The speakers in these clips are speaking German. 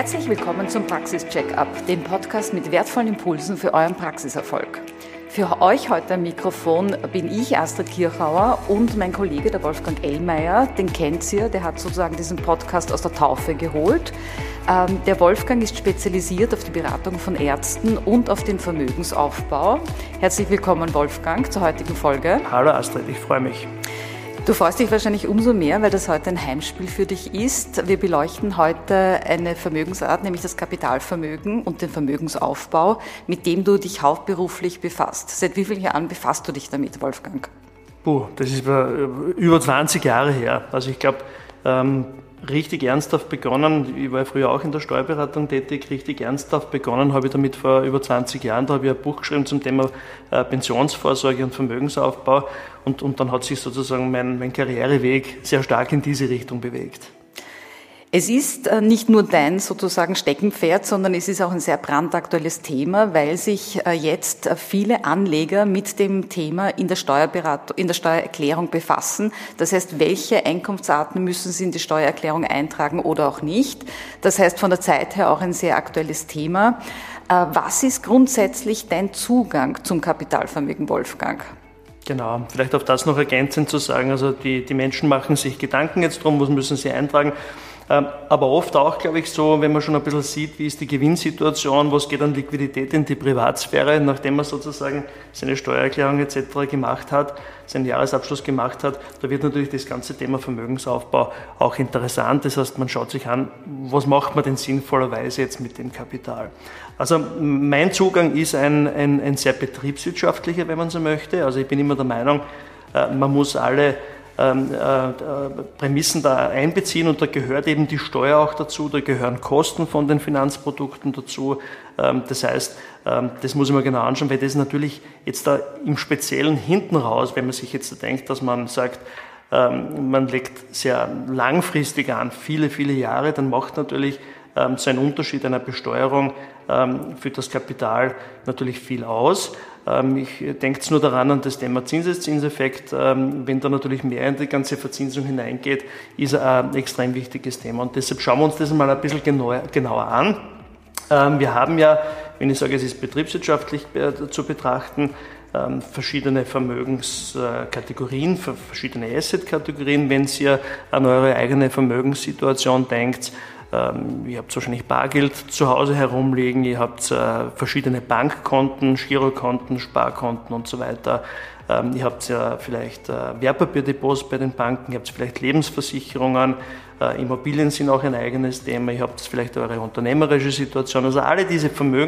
Herzlich willkommen zum Praxis-Check-up, dem Podcast mit wertvollen Impulsen für euren Praxiserfolg. Für euch heute am Mikrofon bin ich, Astrid Kirchauer, und mein Kollege, der Wolfgang Ellmeier. Den kennt ihr, der hat sozusagen diesen Podcast aus der Taufe geholt. Der Wolfgang ist spezialisiert auf die Beratung von Ärzten und auf den Vermögensaufbau. Herzlich willkommen, Wolfgang, zur heutigen Folge. Hallo Astrid, ich freue mich. Du freust dich wahrscheinlich umso mehr, weil das heute ein Heimspiel für dich ist. Wir beleuchten heute eine Vermögensart, nämlich das Kapitalvermögen und den Vermögensaufbau, mit dem du dich hauptberuflich befasst. Seit wie vielen Jahren befasst du dich damit, Wolfgang? Das ist über 20 Jahre her. Also ich glaube, richtig ernsthaft begonnen, ich war früher auch in der Steuerberatung tätig, richtig ernsthaft begonnen habe ich damit vor über 20 Jahren. Da habe ich ein Buch geschrieben zum Thema Pensionsvorsorge und Vermögensaufbau und dann hat sich sozusagen mein Karriereweg sehr stark in diese Richtung bewegt. Es ist nicht nur dein sozusagen Steckenpferd, sondern es ist auch ein sehr brandaktuelles Thema, weil sich jetzt viele Anleger mit dem Thema in der Steuererklärung befassen. Das heißt, welche Einkunftsarten müssen sie in die Steuererklärung eintragen oder auch nicht. Das heißt, von der Zeit her auch ein sehr aktuelles Thema. Was ist grundsätzlich dein Zugang zum Kapitalvermögen, Wolfgang? Genau, vielleicht auf das noch ergänzend zu sagen, also die Menschen machen sich Gedanken jetzt drum, was müssen sie eintragen. Aber oft auch, glaube ich, so, wenn man schon ein bisschen sieht, wie ist die Gewinnsituation, was geht an Liquidität in die Privatsphäre, nachdem man sozusagen seine Steuererklärung etc. gemacht hat, seinen Jahresabschluss gemacht hat, da wird natürlich das ganze Thema Vermögensaufbau auch interessant. Das heißt, man schaut sich an, was macht man denn sinnvollerweise jetzt mit dem Kapital. Also mein Zugang ist ein sehr betriebswirtschaftlicher, wenn man so möchte. Also ich bin immer der Meinung, man muss alle Prämissen da einbeziehen und da gehört eben die Steuer auch dazu, da gehören Kosten von den Finanzprodukten dazu. Das heißt, das muss ich mir genau anschauen, weil das natürlich jetzt da im Speziellen hinten raus, wenn man sich jetzt denkt, dass man sagt, man legt sehr langfristig an, viele, viele Jahre, dann macht natürlich so ein Unterschied einer Besteuerung für das Kapital natürlich viel aus. Ich denke jetzt nur daran an das Thema Zinseszinseffekt. Wenn da natürlich mehr in die ganze Verzinsung hineingeht, ist ein extrem wichtiges Thema. Und deshalb schauen wir uns das mal ein bisschen genauer an. Wir haben ja, wenn ich sage, es ist betriebswirtschaftlich zu betrachten, verschiedene Vermögenskategorien, verschiedene Asset-Kategorien. Wenn ihr an eure eigene Vermögenssituation denkt, ihr habt wahrscheinlich Bargeld zu Hause herumliegen, ihr habt verschiedene Bankkonten, Girokonten, Sparkonten und so weiter. Ihr habt ja vielleicht Wertpapierdepots bei den Banken, ihr habt vielleicht Lebensversicherungen, Immobilien sind auch ein eigenes Thema, ihr habt vielleicht eure unternehmerische Situation. Also alle diese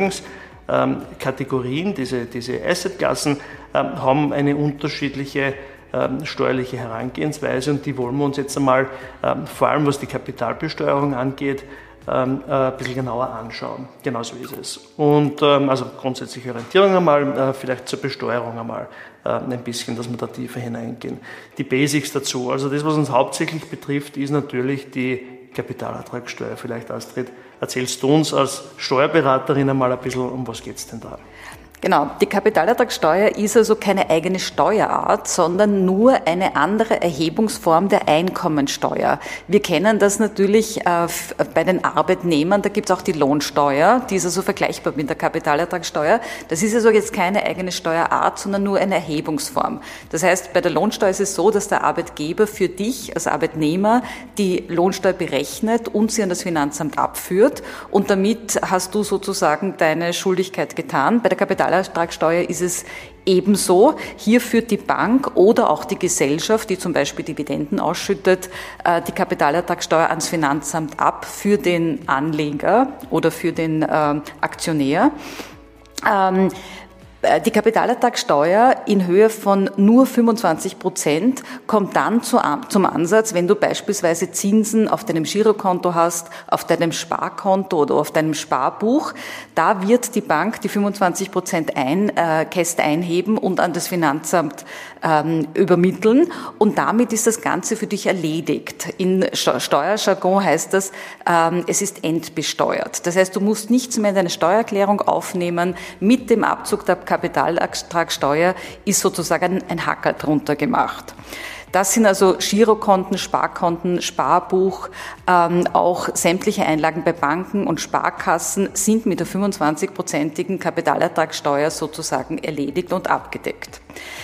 Vermögenskategorien, diese Assetklassen haben eine unterschiedliche steuerliche Herangehensweise und die wollen wir uns jetzt einmal, vor allem was die Kapitalbesteuerung angeht, ein bisschen genauer anschauen. Genau so ist es. Und also grundsätzliche Orientierung einmal, vielleicht zur Besteuerung einmal ein bisschen, dass wir da tiefer hineingehen. Die Basics dazu, also das, was uns hauptsächlich betrifft, ist natürlich die Kapitalertragssteuer. Vielleicht, Astrid, erzählst du uns als Steuerberaterin einmal ein bisschen, um was geht es denn da? Genau, die Kapitalertragssteuer ist also keine eigene Steuerart, sondern nur eine andere Erhebungsform der Einkommensteuer. Wir kennen das natürlich bei den Arbeitnehmern, da gibt es auch die Lohnsteuer, die ist also vergleichbar mit der Kapitalertragssteuer. Das ist also jetzt keine eigene Steuerart, sondern nur eine Erhebungsform. Das heißt, bei der Lohnsteuer ist es so, dass der Arbeitgeber für dich als Arbeitnehmer die Lohnsteuer berechnet und sie an das Finanzamt abführt und damit hast du sozusagen deine Schuldigkeit getan. Bei der Kapitalertragssteuer ist es ebenso. Hier führt die Bank oder auch die Gesellschaft, die zum Beispiel Dividenden ausschüttet, die Kapitalertragssteuer ans Finanzamt ab für den Anleger oder für den Aktionär. Die Kapitalertragssteuer in Höhe von nur 25% kommt dann zum Ansatz, wenn du beispielsweise Zinsen auf deinem Girokonto hast, auf deinem Sparkonto oder auf deinem Sparbuch. Da wird die Bank die 25% Käst einheben und an das Finanzamt übermitteln und damit ist das Ganze für dich erledigt. In Steuerjargon heißt das, es ist entbesteuert. Das heißt, du musst nichts mehr in deine Steuererklärung aufnehmen. Mit dem Abzug der Kapitalertragssteuer ist sozusagen ein Hacker drunter gemacht. Das sind also Girokonten, Sparkonten, Sparbuch, auch sämtliche Einlagen bei Banken und Sparkassen sind mit der 25-prozentigen Kapitalertragssteuer sozusagen erledigt und abgedeckt.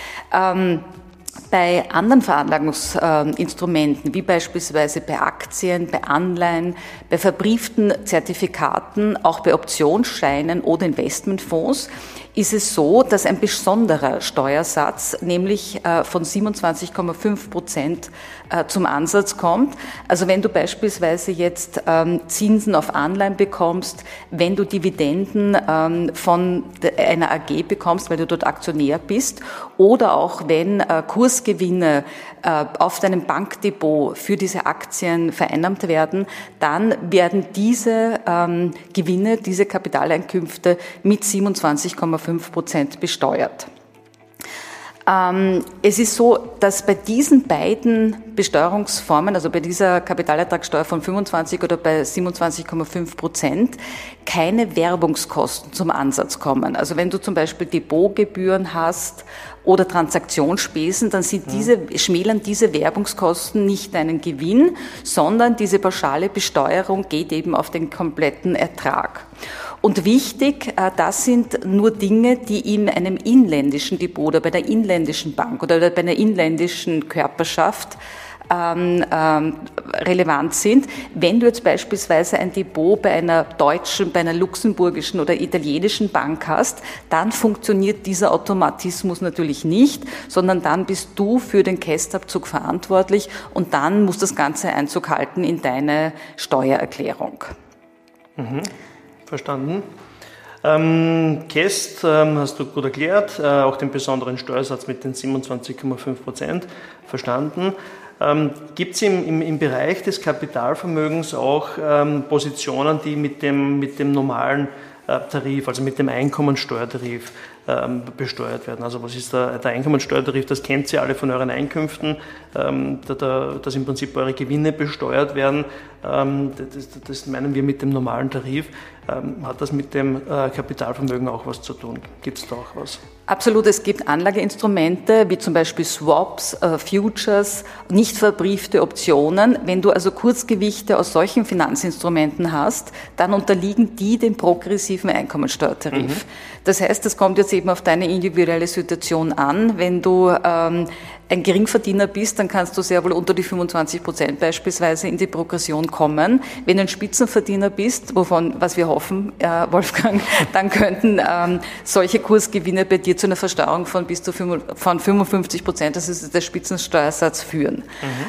Bei anderen Veranlagungsinstrumenten, wie beispielsweise bei Aktien, bei Anleihen, bei verbrieften Zertifikaten, auch bei Optionsscheinen oder Investmentfonds, ist es so, dass ein besonderer Steuersatz, nämlich von 27,5% zum Ansatz kommt. Also wenn du beispielsweise jetzt Zinsen auf Anleihen bekommst, wenn du Dividenden von einer AG bekommst, weil du dort Aktionär bist, oder auch wenn Kursgewinne auf deinem Bankdepot für diese Aktien vereinnahmt werden, dann werden diese Gewinne, diese Kapitaleinkünfte mit 27,5% besteuert. Es ist so, dass bei diesen beiden Besteuerungsformen, also bei dieser Kapitalertragssteuer von 25 oder bei 27,5%, keine Werbungskosten zum Ansatz kommen. Also wenn du zum Beispiel Depotgebühren hast oder Transaktionsspesen, dann schmälern diese Werbungskosten nicht deinen Gewinn, sondern diese pauschale Besteuerung geht eben auf den kompletten Ertrag. Und wichtig, das sind nur Dinge, die in einem inländischen Depot oder bei der inländischen Bank oder bei einer inländischen Körperschaft relevant sind. Wenn du jetzt beispielsweise ein Depot bei einer deutschen, bei einer luxemburgischen oder italienischen Bank hast, dann funktioniert dieser Automatismus natürlich nicht, sondern dann bist du für den Kästabzug verantwortlich und dann muss das Ganze Einzug halten in deine Steuererklärung. Mhm. Verstanden. Käst hast du gut erklärt, auch den besonderen Steuersatz mit den 27,5%, verstanden. Gibt es im Bereich des Kapitalvermögens auch Positionen, die mit dem normalen Tarif, also mit dem Einkommensteuertarif besteuert werden? Also was ist der Einkommensteuertarif? Das kennt ihr alle von euren Einkünften, dass im Prinzip eure Gewinne besteuert werden. Das meinen wir mit dem normalen Tarif. Hat das mit dem Kapitalvermögen auch was zu tun? Gibt es da auch was? Absolut, es gibt Anlageinstrumente, wie zum Beispiel Swaps, Futures, nicht verbriefte Optionen. Wenn du also Kurzgewichte aus solchen Finanzinstrumenten hast, dann unterliegen die dem progressiven Einkommensteuertarif. Das heißt, das kommt jetzt eben auf deine individuelle Situation an. Wenn du ein Geringverdiener bist, dann kannst du sehr wohl unter die 25% beispielsweise in die Progression kommen. Wenn du ein Spitzenverdiener bist, was wir hoffen, Wolfgang, dann könnten solche Kursgewinne bei dir zu einer Versteuerung von bis zu von 55%, das ist der Spitzensteuersatz, führen.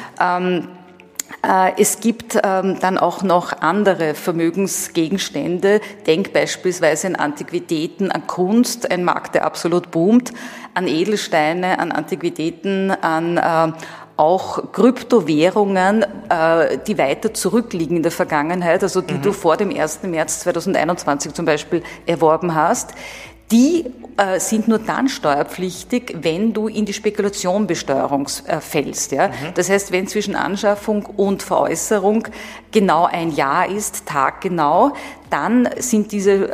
Es gibt dann auch noch andere Vermögensgegenstände. Denk beispielsweise an Antiquitäten, an Kunst, ein Markt, der absolut boomt, an Edelsteine, an Antiquitäten, an auch Kryptowährungen, die weiter zurückliegen in der Vergangenheit, also die du vor dem 1. März 2021 zum Beispiel erworben hast. Die sind nur dann steuerpflichtig, wenn du in die Spekulationsbesteuerung fällst. Ja? Das heißt, wenn zwischen Anschaffung und Veräußerung genau ein Jahr ist, taggenau, dann sind diese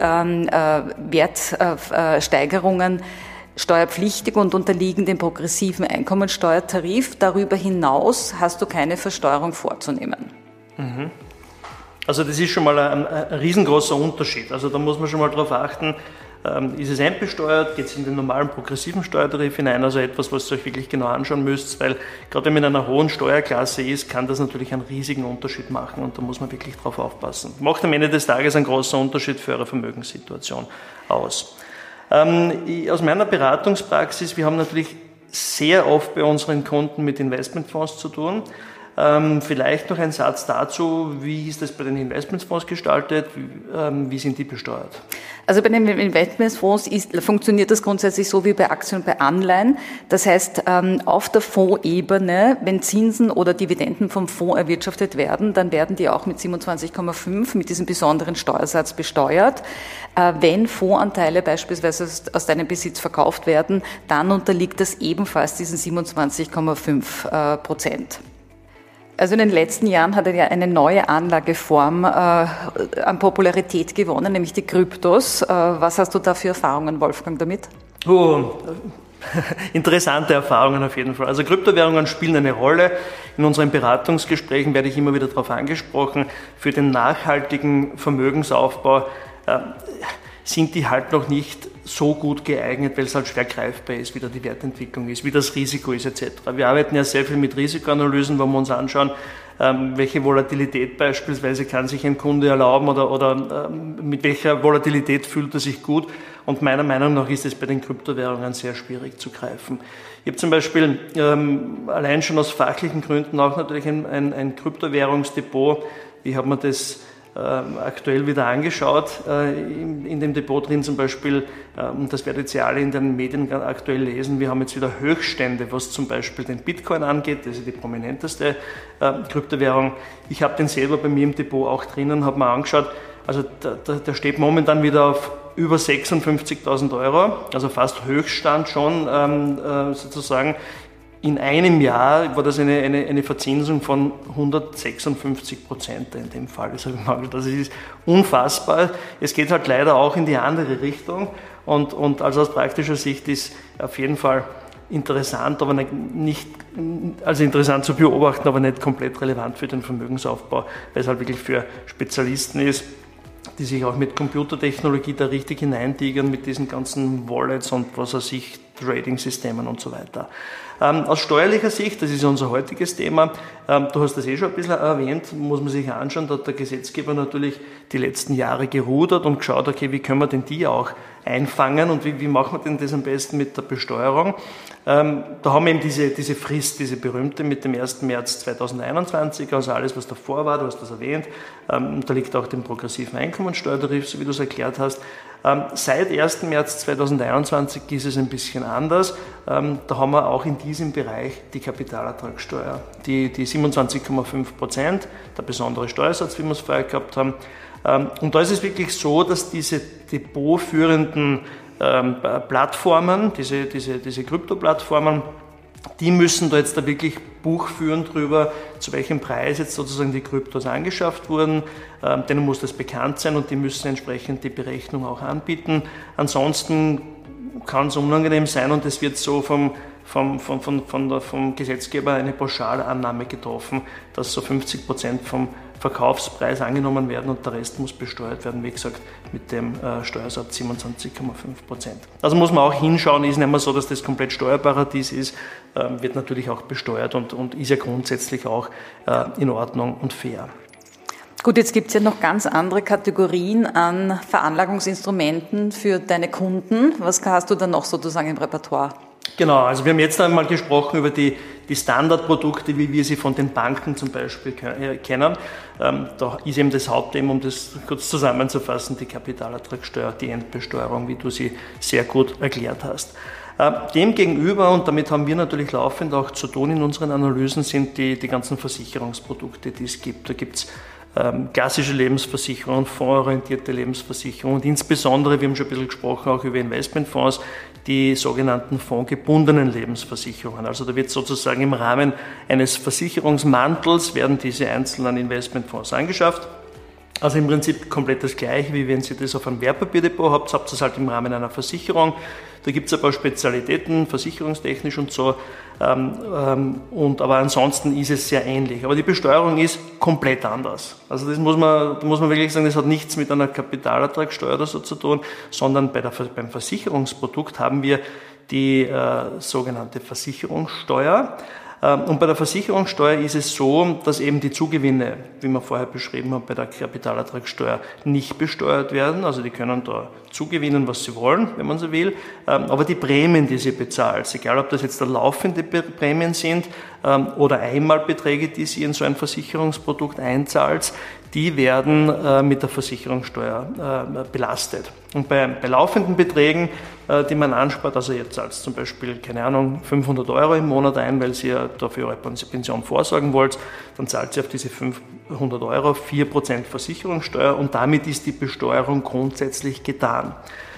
Wertsteigerungen steuerpflichtig und unterliegen dem progressiven Einkommensteuertarif. Darüber hinaus hast du keine Versteuerung vorzunehmen. Also das ist schon mal ein riesengroßer Unterschied. Also da muss man schon mal darauf achten, ist es endbesteuert, geht es in den normalen progressiven Steuertarif hinein, also etwas, was ihr euch wirklich genau anschauen müsst, weil gerade wenn man in einer hohen Steuerklasse ist, kann das natürlich einen riesigen Unterschied machen und da muss man wirklich drauf aufpassen. Macht am Ende des Tages einen großen Unterschied für eure Vermögenssituation aus. Aus meiner Beratungspraxis, wir haben natürlich sehr oft bei unseren Kunden mit Investmentfonds zu tun. Vielleicht noch ein Satz dazu, wie ist das bei den Investmentfonds gestaltet, wie sind die besteuert? Also bei den Investmentfonds funktioniert das grundsätzlich so wie bei Aktien und bei Anleihen. Das heißt, auf der Fondsebene, wenn Zinsen oder Dividenden vom Fonds erwirtschaftet werden, dann werden die auch mit 27,5 mit diesem besonderen Steuersatz besteuert. Wenn Fondsanteile beispielsweise aus deinem Besitz verkauft werden, dann unterliegt das ebenfalls diesen 27,5%. Also in den letzten Jahren hat er ja eine neue Anlageform an Popularität gewonnen, nämlich die Kryptos. Was hast du da für Erfahrungen, Wolfgang, damit? interessante Erfahrungen auf jeden Fall. Also Kryptowährungen spielen eine Rolle. In unseren Beratungsgesprächen werde ich immer wieder darauf angesprochen, für den nachhaltigen Vermögensaufbau sind die halt noch nicht so gut geeignet, weil es halt schwer greifbar ist, wie da die Wertentwicklung ist, wie das Risiko ist etc. Wir arbeiten ja sehr viel mit Risikoanalysen, wo wir uns anschauen, welche Volatilität beispielsweise kann sich ein Kunde erlauben oder mit welcher Volatilität fühlt er sich gut. Und meiner Meinung nach ist es bei den Kryptowährungen sehr schwierig zu greifen. Ich habe zum Beispiel allein schon aus fachlichen Gründen auch natürlich ein Kryptowährungsdepot. Wie hat man das aktuell wieder angeschaut, in dem Depot drin zum Beispiel, und das werdet ihr alle in den Medien aktuell lesen, wir haben jetzt wieder Höchststände, was zum Beispiel den Bitcoin angeht, das ist die prominenteste Kryptowährung. Ich habe den selber bei mir im Depot auch drinnen, habe mir angeschaut, also der steht momentan wieder auf über 56.000 Euro, also fast Höchststand schon sozusagen. In einem Jahr war das eine Verzinsung von 156% in dem Fall. Das ist unfassbar. Es geht halt leider auch in die andere Richtung. Und also aus praktischer Sicht ist auf jeden Fall interessant, aber nicht, also interessant zu beobachten, aber nicht komplett relevant für den Vermögensaufbau, weil es halt wirklich für Spezialisten ist, die sich auch mit Computertechnologie da richtig hineintigern, mit diesen ganzen Wallets und was weiß ich, Trading-Systemen und so weiter. Aus steuerlicher Sicht, das ist unser heutiges Thema, du hast das schon ein bisschen erwähnt, muss man sich anschauen, da hat der Gesetzgeber natürlich die letzten Jahre gerudert und geschaut, okay, wie können wir denn die auch einfangen und wie machen wir denn das am besten mit der Besteuerung? Da haben wir eben diese Frist, diese berühmte mit dem 1. März 2021, also alles, was davor war, du hast das erwähnt, da liegt auch dem progressiven Einkommensteuertarif, so wie du es erklärt hast. Seit 1. März 2021 ist es ein bisschen anders. Da haben wir auch in diesem Bereich die Kapitalertragssteuer, die 27,5%, der besondere Steuersatz, wie wir es vorher gehabt haben. Und da ist es wirklich so, dass diese depotführenden Plattformen, diese Krypto-Plattformen, die müssen da jetzt da wirklich Buch führen drüber, zu welchem Preis jetzt sozusagen die Kryptos angeschafft wurden. Denen muss das bekannt sein und die müssen entsprechend die Berechnung auch anbieten. Ansonsten kann es unangenehm sein und es wird so vom Gesetzgeber eine Pauschalannahme getroffen, dass so 50% vom Verkaufspreis angenommen werden und der Rest muss besteuert werden, wie gesagt, mit dem Steuersatz 27,5%. Also muss man auch hinschauen, ist nicht mehr so, dass das komplett Steuerparadies ist, wird natürlich auch besteuert und ist ja grundsätzlich auch in Ordnung und fair. Gut, jetzt gibt es ja noch ganz andere Kategorien an Veranlagungsinstrumenten für deine Kunden. Was hast du da noch sozusagen im Repertoire? Genau, also wir haben jetzt einmal gesprochen über die Standardprodukte, wie wir sie von den Banken zum Beispiel kennen. Da ist eben das Hauptthema, um das kurz zusammenzufassen, die Kapitalertragssteuer, die Endbesteuerung, wie du sie sehr gut erklärt hast. Demgegenüber, und damit haben wir natürlich laufend auch zu tun in unseren Analysen, sind die ganzen Versicherungsprodukte, die es gibt. Da gibt es klassische Lebensversicherungen, fondsorientierte Lebensversicherungen und insbesondere, wir haben schon ein bisschen gesprochen, auch über Investmentfonds, die sogenannten fondgebundenen Lebensversicherungen. Also da wird sozusagen im Rahmen eines Versicherungsmantels werden diese einzelnen Investmentfonds angeschafft. Also im Prinzip komplett das Gleiche, wie wenn Sie das auf einem Wertpapierdepot habt das halt im Rahmen einer Versicherung. Da gibt es ein paar Spezialitäten, versicherungstechnisch und so, aber ansonsten ist es sehr ähnlich. Aber die Besteuerung ist komplett anders. Also das muss man wirklich sagen, das hat nichts mit einer Kapitalertragssteuer oder so zu tun, sondern beim Versicherungsprodukt haben wir die sogenannte Versicherungssteuer. Und bei der Versicherungssteuer ist es so, dass eben die Zugewinne, wie wir vorher beschrieben haben, bei der Kapitalertragssteuer nicht besteuert werden. Also die können da zugewinnen, was sie wollen, wenn man so will. Aber die Prämien, die sie bezahlt, egal ob das jetzt laufende Prämien sind oder Einmalbeträge, die sie in so ein Versicherungsprodukt einzahlt, die werden mit der Versicherungssteuer belastet. Und bei laufenden Beträgen, die man anspart, also jetzt zahlt zum Beispiel, keine Ahnung, 500 Euro im Monat ein, weil Sie ja dafür eure Pension vorsorgen wollt, dann zahlt Sie auf diese 500 Euro 4% Versicherungssteuer und damit ist die Besteuerung grundsätzlich getan.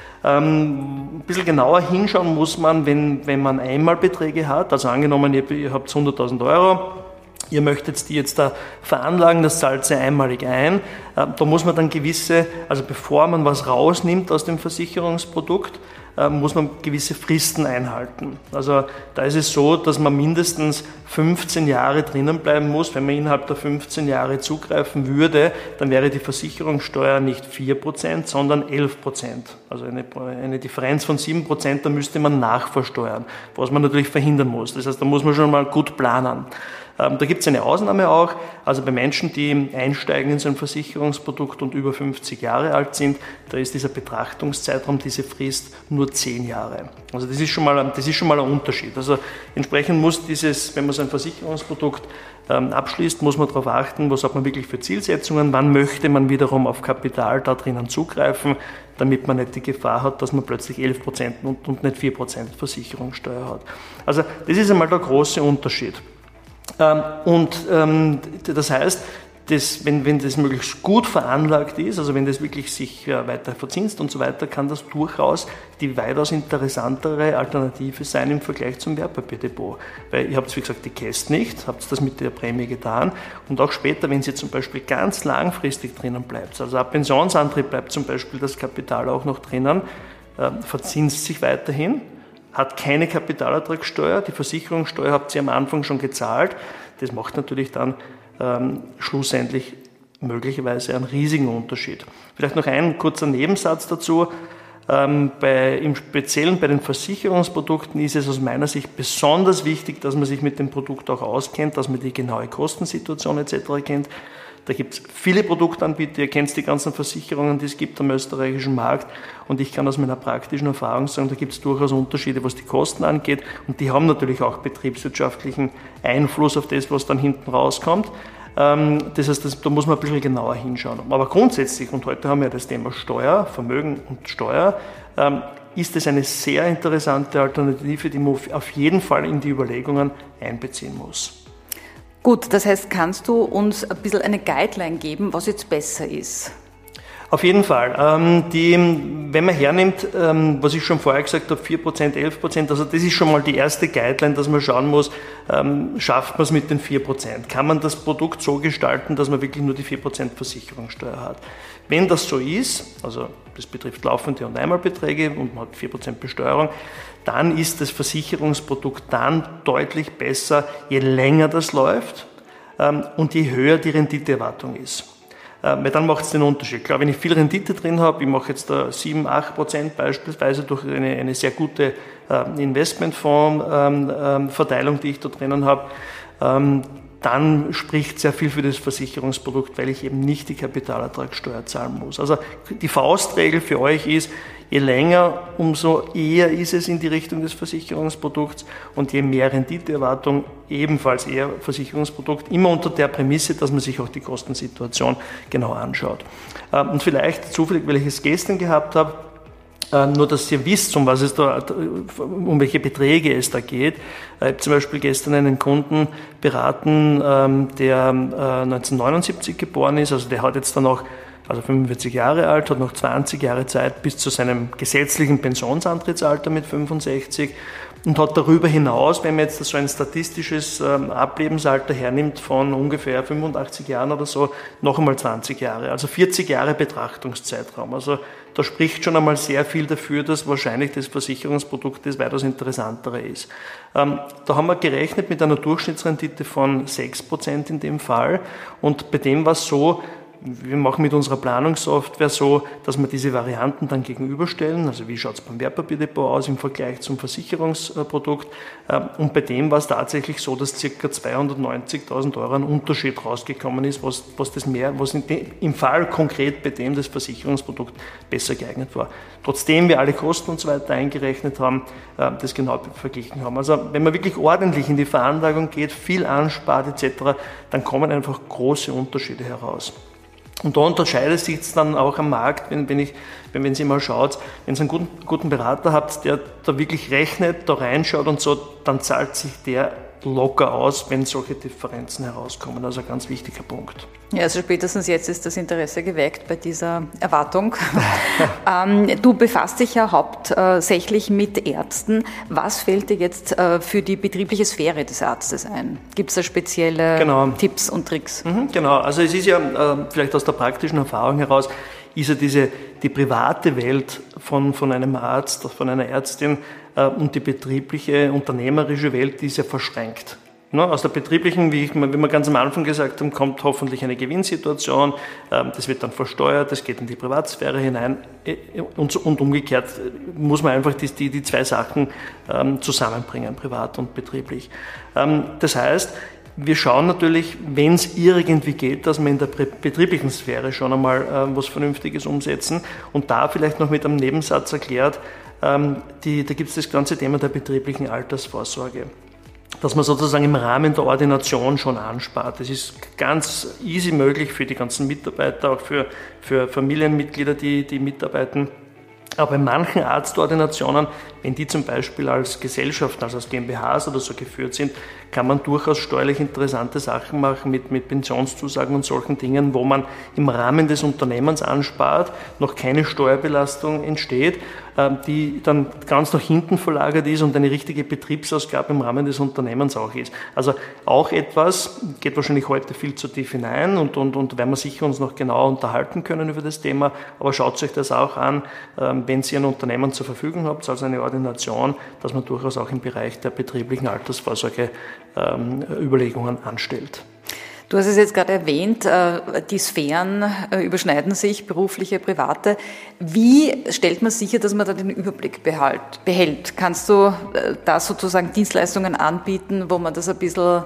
Ein bisschen genauer hinschauen muss man, wenn man Einmalbeträge hat, also angenommen, ihr habt 100.000 Euro, ihr möchtet die jetzt da veranlagen, das zahlt sie einmalig ein. Da muss man dann also bevor man was rausnimmt aus dem Versicherungsprodukt, muss man gewisse Fristen einhalten. Also da ist es so, dass man mindestens 15 Jahre drinnen bleiben muss. Wenn man innerhalb der 15 Jahre zugreifen würde, dann wäre die Versicherungssteuer nicht 4%, sondern 11%. Also eine Differenz von 7%, da müsste man nachversteuern, was man natürlich verhindern muss. Das heißt, da muss man schon mal gut planen. Da gibt es eine Ausnahme auch, also bei Menschen, die einsteigen in so ein Versicherungsprodukt und über 50 Jahre alt sind, da ist dieser Betrachtungszeitraum, diese Frist nur 10 Jahre. Also das ist schon mal ein Unterschied. Also entsprechend muss wenn man so ein Versicherungsprodukt abschließt, muss man darauf achten, was hat man wirklich für Zielsetzungen, wann möchte man wiederum auf Kapital da drinnen zugreifen, damit man nicht die Gefahr hat, dass man plötzlich 11% und nicht 4% Versicherungssteuer hat. Also das ist einmal der große Unterschied. Das heißt, wenn das möglichst gut veranlagt ist, also wenn das wirklich sich weiter verzinst und so weiter, kann das durchaus die weitaus interessantere Alternative sein im Vergleich zum Wertpapierdepot. Weil ihr habt, wie gesagt, die Käst nicht, habt das mit der Prämie getan und auch später, wenn Sie zum Beispiel ganz langfristig drinnen bleibt, also ab Pensionsantritt bleibt zum Beispiel das Kapital auch noch drinnen, verzinst sich weiterhin, hat keine Kapitalertragssteuer, die Versicherungssteuer habt ihr am Anfang schon gezahlt. Das macht natürlich dann schlussendlich möglicherweise einen riesigen Unterschied. Vielleicht noch ein kurzer Nebensatz dazu. Im Speziellen bei den Versicherungsprodukten ist es aus meiner Sicht besonders wichtig, dass man sich mit dem Produkt auch auskennt, dass man die genaue Kostensituation etc. kennt. Da gibt es viele Produktanbieter, ihr kennt die ganzen Versicherungen, die es gibt am österreichischen Markt und ich kann aus meiner praktischen Erfahrung sagen, da gibt es durchaus Unterschiede, was die Kosten angeht und die haben natürlich auch betriebswirtschaftlichen Einfluss auf das, was dann hinten rauskommt. Das heißt, da muss man ein bisschen genauer hinschauen. Aber grundsätzlich, und heute haben wir das Thema Steuer, Vermögen und Steuer, ist es eine sehr interessante Alternative, die man auf jeden Fall in die Überlegungen einbeziehen muss. Gut, das heißt, kannst du uns ein bisschen eine Guideline geben, was jetzt besser ist? Auf jeden Fall. Wenn man hernimmt, was ich schon vorher gesagt habe, 4%, 11%, also das ist schon mal die erste Guideline, dass man schauen muss, schafft man es mit den 4%? Kann man das Produkt so gestalten, dass man wirklich nur die 4% Versicherungssteuer hat? Wenn das so ist, also das betrifft laufende und Einmalbeträge und man hat 4% Besteuerung, dann ist das Versicherungsprodukt dann deutlich besser, je länger das läuft und je höher die Renditeerwartung ist. Weil dann macht es den Unterschied. Klar, wenn ich viel Rendite drin habe, ich mache jetzt da 7-8% beispielsweise durch eine sehr gute Investmentfonds-Verteilung, die ich da drinnen habe, dann spricht sehr viel für das Versicherungsprodukt, weil ich eben nicht die Kapitalertragssteuer zahlen muss. Also die Faustregel für euch ist, je länger, umso eher ist es in die Richtung des Versicherungsprodukts und je mehr Renditeerwartung, ebenfalls eher Versicherungsprodukt, immer unter der Prämisse, dass man sich auch die Kostensituation genau anschaut. Und vielleicht zufällig, weil ich es gestern gehabt habe, nur, dass ihr wisst, um welche Beträge es da geht. Ich habe zum Beispiel gestern einen Kunden beraten, der 1979 geboren ist, also der hat jetzt dann noch, also 45 Jahre alt, hat noch 20 Jahre Zeit bis zu seinem gesetzlichen Pensionsantrittsalter mit 65 und hat darüber hinaus, wenn man jetzt so ein statistisches Ablebensalter hernimmt von ungefähr 85 Jahren oder so, noch einmal 20 Jahre, also 40 Jahre Betrachtungszeitraum. Also da spricht schon einmal sehr viel dafür, dass wahrscheinlich das Versicherungsprodukt das weitaus interessantere ist. Da haben wir gerechnet mit einer Durchschnittsrendite von 6% in dem Fall und bei dem war es so, wir machen mit unserer Planungssoftware so, dass wir diese Varianten dann gegenüberstellen, also wie schaut es beim Wertpapierdepot aus im Vergleich zum Versicherungsprodukt und bei dem war es tatsächlich so, dass ca. 290.000 € ein Unterschied rausgekommen ist, was im Fall konkret bei dem das Versicherungsprodukt besser geeignet war. Trotzdem wir alle Kosten und so weiter eingerechnet haben, das genau verglichen haben. Also wenn man wirklich ordentlich in die Veranlagung geht, viel anspart etc., dann kommen einfach große Unterschiede heraus. Und da unterscheidet sich es dann auch am Markt, wenn Sie mal schaut, wenn Sie einen guten Berater habt, der da wirklich rechnet, da reinschaut und so, dann zahlt sich der locker aus, wenn solche Differenzen herauskommen. Also ein ganz wichtiger Punkt. Ja, also spätestens jetzt ist das Interesse geweckt bei dieser Erwartung. Du befasst dich ja hauptsächlich mit Ärzten. Was fällt dir jetzt für die betriebliche Sphäre des Arztes ein? Gibt es da spezielle Tipps und Tricks? Genau, also es ist ja vielleicht aus der praktischen Erfahrung heraus, ist ja die private Welt von einem Arzt, von einer Ärztin und die betriebliche, unternehmerische Welt, die ist ja verschränkt. Aus der betrieblichen, wie wir ganz am Anfang gesagt haben, kommt hoffentlich eine Gewinnsituation, das wird dann versteuert, das geht in die Privatsphäre hinein und umgekehrt muss man einfach die zwei Sachen zusammenbringen, privat und betrieblich. Das heißt, wir schauen natürlich, wenn es irgendwie geht, dass wir in der betrieblichen Sphäre schon einmal was Vernünftiges umsetzen und da vielleicht noch mit einem Nebensatz erklärt, da gibt es das ganze Thema der betrieblichen Altersvorsorge, dass man sozusagen im Rahmen der Ordination schon anspart. Das ist ganz easy möglich für die ganzen Mitarbeiter, auch für Familienmitglieder, die mitarbeiten. Aber bei manchen Arztordinationen, wenn die zum Beispiel als Gesellschaften, also als GmbHs oder so geführt sind, kann man durchaus steuerlich interessante Sachen machen mit Pensionszusagen und solchen Dingen, wo man im Rahmen des Unternehmens anspart, noch keine Steuerbelastung entsteht, die dann ganz nach hinten verlagert ist und eine richtige Betriebsausgabe im Rahmen des Unternehmens auch ist. Also auch etwas, geht wahrscheinlich heute viel zu tief hinein und werden wir sicher uns noch genauer unterhalten können über das Thema, aber schaut euch das auch an, wenn ihr ein Unternehmen zur Verfügung habt, also eine Ordination, dass man durchaus auch im Bereich der betrieblichen Altersvorsorge Überlegungen anstellt. Du hast es jetzt gerade erwähnt, die Sphären überschneiden sich, berufliche, private. Wie stellt man sicher, dass man da den Überblick behält? Kannst du da sozusagen Dienstleistungen anbieten, wo man das ein bisschen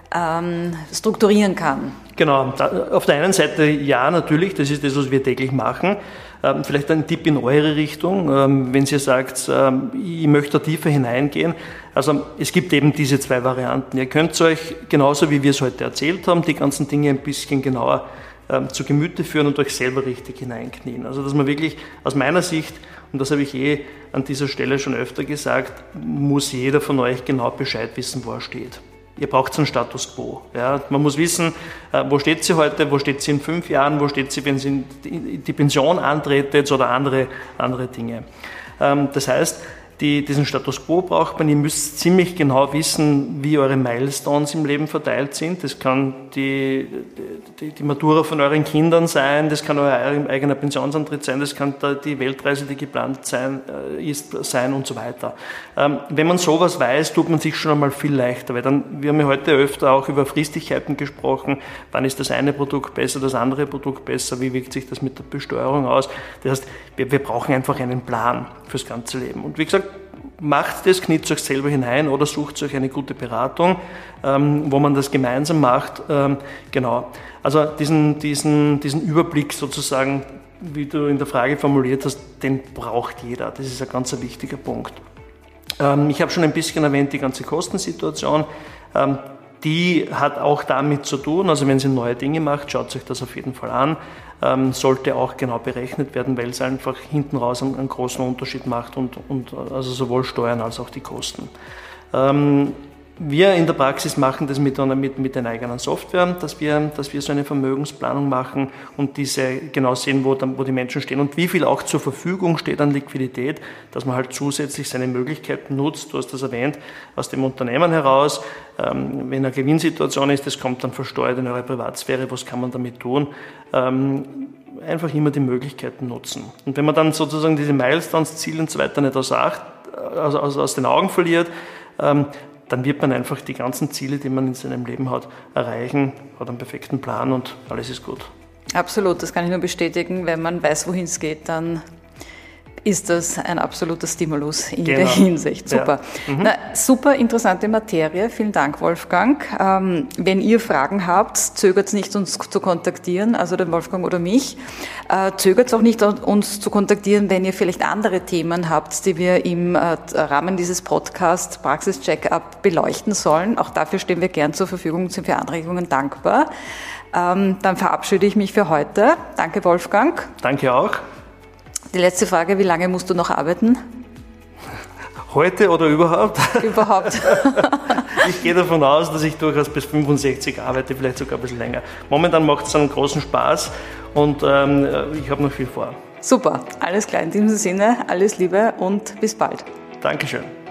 strukturieren kann? Genau, auf der einen Seite ja, natürlich, das ist das, was wir täglich machen. Vielleicht ein Tipp in eure Richtung, wenn ihr sagt, ich möchte da tiefer hineingehen. Also es gibt eben diese zwei Varianten. Ihr könnt euch, genauso wie wir es heute erzählt haben, die ganzen Dinge ein bisschen genauer zu Gemüte führen und euch selber richtig hineinknien. Also dass man wirklich aus meiner Sicht, und das habe ich an dieser Stelle schon öfter gesagt, muss jeder von euch genau Bescheid wissen, wo er steht. Ihr braucht einen Status quo. Ja. Man muss wissen, wo steht sie heute, wo steht sie in 5 Jahren, wo steht sie, wenn sie in die Pension antretet oder andere Dinge. Das heißt, diesen Status quo braucht man. Ihr müsst ziemlich genau wissen, wie eure Milestones im Leben verteilt sind. Das kann die Matura von euren Kindern sein, das kann euer eigener Pensionsantritt sein, das kann die Weltreise, die geplant sein und so weiter. Wenn man sowas weiß, tut man sich schon einmal viel leichter, weil wir haben ja heute öfter auch über Fristigkeiten gesprochen. Wann ist das eine Produkt besser, das andere Produkt besser? Wie wirkt sich das mit der Besteuerung aus? Das heißt, wir brauchen einfach einen Plan fürs ganze Leben. Und wie gesagt, macht das, kniet euch selber hinein oder sucht euch eine gute Beratung, wo man das gemeinsam macht. Genau. Also diesen Überblick sozusagen, wie du in der Frage formuliert hast, den braucht jeder. Das ist ein ganz wichtiger Punkt. Ich habe schon ein bisschen erwähnt, die ganze Kostensituation. Die hat auch damit zu tun, also wenn ihr neue Dinge macht, schaut euch das auf jeden Fall an. Sollte auch genau berechnet werden, weil es einfach hinten raus einen großen Unterschied macht und also sowohl Steuern als auch die Kosten. Wir in der Praxis machen das mit einer eigenen Software, dass wir so eine Vermögensplanung machen und diese genau sehen, wo die Menschen stehen und wie viel auch zur Verfügung steht an Liquidität, dass man halt zusätzlich seine Möglichkeiten nutzt. Du hast das erwähnt, aus dem Unternehmen heraus. Wenn eine Gewinnsituation ist, das kommt dann versteuert in eure Privatsphäre. Was kann man damit tun? Einfach immer die Möglichkeiten nutzen. Und wenn man dann sozusagen diese Milestones, Ziele und so weiter nicht aus den Augen verliert, dann wird man einfach die ganzen Ziele, die man in seinem Leben hat, erreichen, hat einen perfekten Plan und alles ist gut. Absolut, das kann ich nur bestätigen. Wenn man weiß, wohin es geht, dann ist das ein absoluter Stimulus in der Hinsicht. Super. Ja. Na, super interessante Materie. Vielen Dank, Wolfgang. Wenn ihr Fragen habt, zögert nicht, uns zu kontaktieren, also den Wolfgang oder mich. Zögert auch nicht, uns zu kontaktieren, wenn ihr vielleicht andere Themen habt, die wir im Rahmen dieses Podcasts Praxis-Check-up beleuchten sollen. Auch dafür stehen wir gern zur Verfügung und sind für Anregungen dankbar. Dann verabschiede ich mich für heute. Danke, Wolfgang. Danke auch. Die letzte Frage, wie lange musst du noch arbeiten? Heute oder überhaupt? Überhaupt. Ich gehe davon aus, dass ich durchaus bis 65 arbeite, vielleicht sogar ein bisschen länger. Momentan macht es einen großen Spaß und ich habe noch viel vor. Super, alles klar. In diesem Sinne, alles Liebe und bis bald. Dankeschön.